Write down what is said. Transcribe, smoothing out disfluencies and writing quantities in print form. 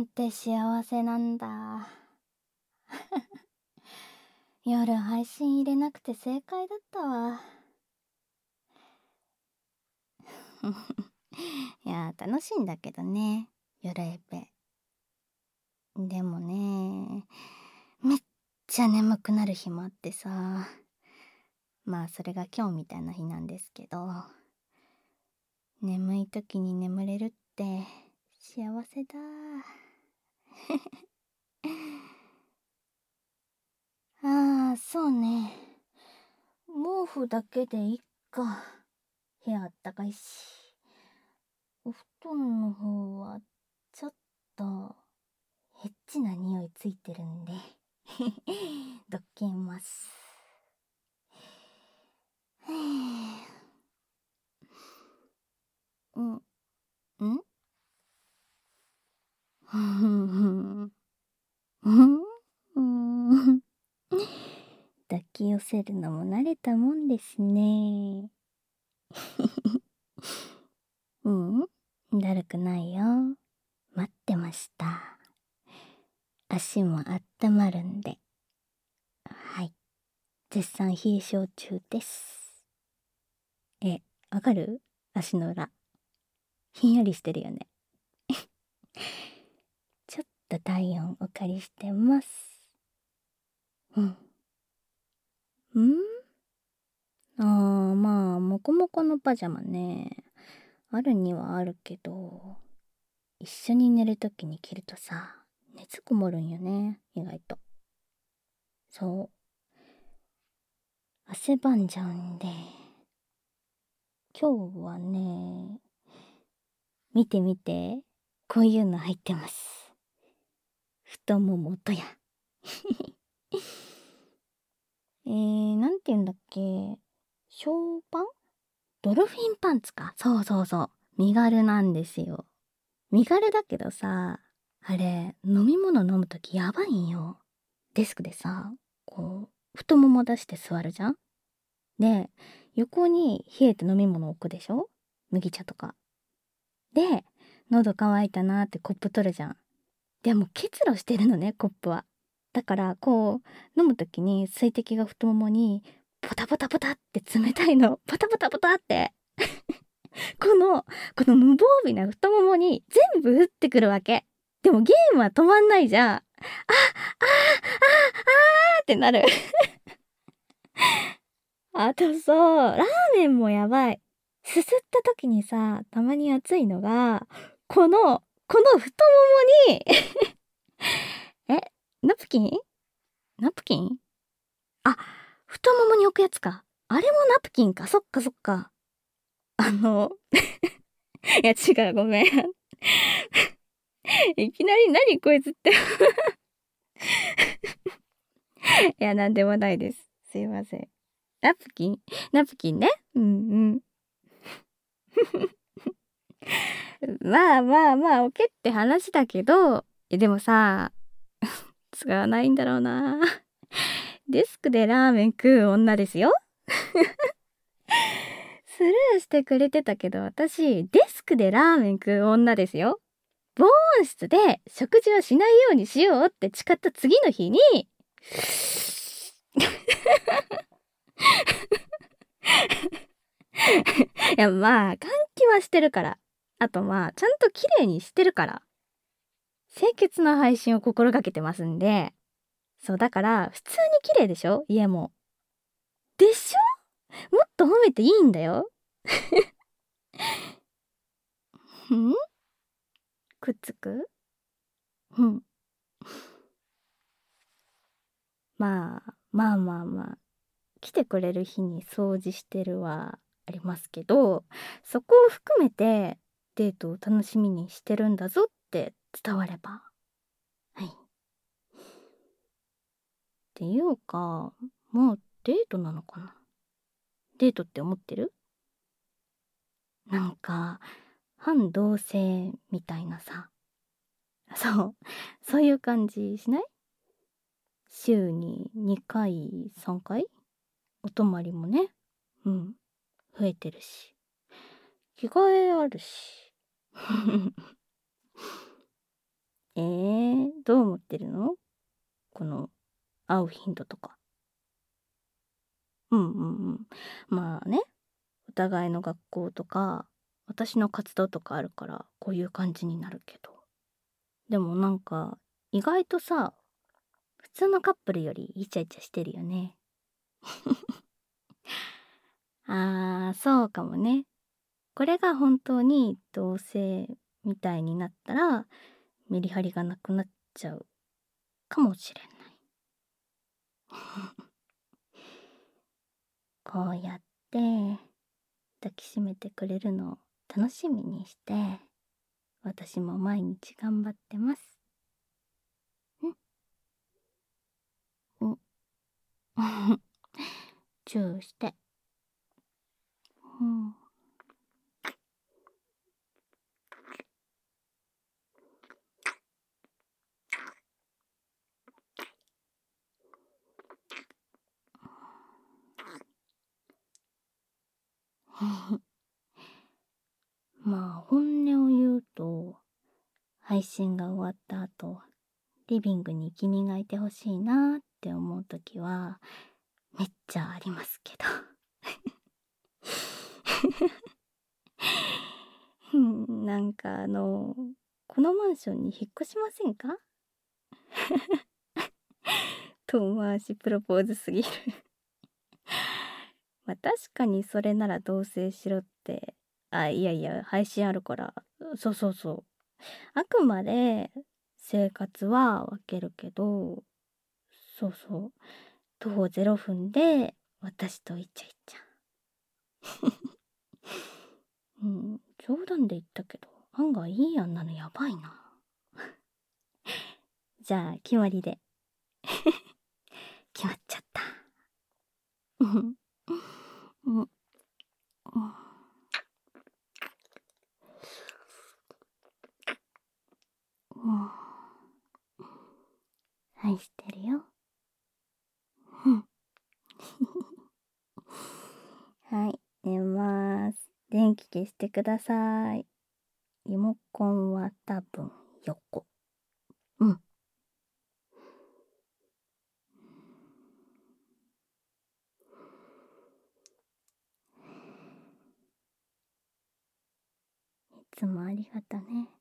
なんて幸せなんだ。夜配信入れなくて正解だったわ。いや、楽しいんだけどね、夜エペ。でもね、めっちゃ眠くなる日もあってさ。まあそれが今日みたいな日なんですけど、眠い時に眠れるって幸せだ。ああ、そうね。毛布だけでいっか。部屋あったかいし。お布団の方はちょっとヘッチな匂いついてるんでどっけます。うん、んふん抱き寄せるのも慣れたもんですね。うん、だるくないよ。待ってました。足もあったまるんで。はい。絶賛冷え性中です。わかる？足の裏。ひんやりしてるよね。ちょっと体温お借りしてます。うん。まあ、もこもこのパジャマね。あるにはあるけど、一緒に寝るときに着るとさ、熱こもるんよね、意外と。そう。汗ばんじゃうんで。今日はね、見て見て、こういうの入ってます。太ももとや。なんて言うんだっけ。ショーパン？ドルフィンパンツか。そうそうそう。身軽なんですよ。身軽だけどさ、あれ、飲み物飲むときやばいんよ。デスクでさ、こう、太もも出して座るじゃん。で、横に冷えて飲み物置くでしょ？麦茶とか。で、喉乾いたなーってコップ取るじゃん。でも結露してるのね、コップは。だから、こう、飲むときに水滴が太ももに、ポタポタポタって冷たいの。ポタポタポタって。この、この無防備な太ももに全部降ってくるわけ。でもゲームは止まんないじゃん。ってなる。あとそう、ラーメンもやばい。すすった時にさ、たまに熱いのが、この太ももにえ、ナプキン？ナプキン？あ、太ももに置くやつか。あれもナプキンか。そっかそっか。いや違う、ごめん。いきなり何こいつっていや、なんでもないです。すいません。ナプキン？ナプキンね。うんうん。まあまあまあ、オケって話だけど、でもさ、使わないんだろうな。デスクでラーメン食う女ですよ。スルーしてくれてたけど、私、デスクでラーメン食う女ですよ。防音室で食事をしないようにしようって誓った次の日に、いやまあ、換気はしてるから。あとまあ、ちゃんと綺麗にしてるから。清潔な配信を心がけてますんで、そう、だから、普通に綺麗でしょ？家も。でしょ？もっと褒めていいんだよ。ん？くっつく？うん。まあ。来てくれる日に掃除してるはありますけど、そこを含めてデートを楽しみにしてるんだぞって伝われば。はい。っていうか、もうデートなのかな？デートって思ってる？なんか、反同性みたいなさ。そう、そういう感じしない？週に2回、3回お泊まりもね、うん、増えてるし。着替えあるし。 どう思ってるの？この、会う頻度とか。うんうんうん。まあね、お互いの学校とか、私の活動とかあるから、こういう感じになるけど。でもなんか、意外とさ、普通のカップルよりイチャイチャしてるよね。あー、そうかもね。これが本当に同性みたいになったら、メリハリがなくなっちゃうかもしれない。こうやって抱きしめてくれるのを楽しみにして、私も毎日頑張ってます。んんチューして。うん。まあ本音を言うと、配信が終わった後、リビングに君がいてほしいなって思う時はめっちゃありますけど。なんかこのマンションに引っ越しませんか？遠回しプロポーズすぎる。まあ確かにそれなら同棲しろって。あ、いやいや、配信あるから。そうそうそう。あくまで生活は分けるけど、そうそう。徒歩0分で私とイチャイチャ。うん、冗談で言ったけど、案外いい案なのやばいな。じゃあ、決まりで。決まっちゃった。うん。うん。うん。愛してるよ。うん。はい、寝ます。電気消してください。リモコンは多分横。うん。いつもありがとね。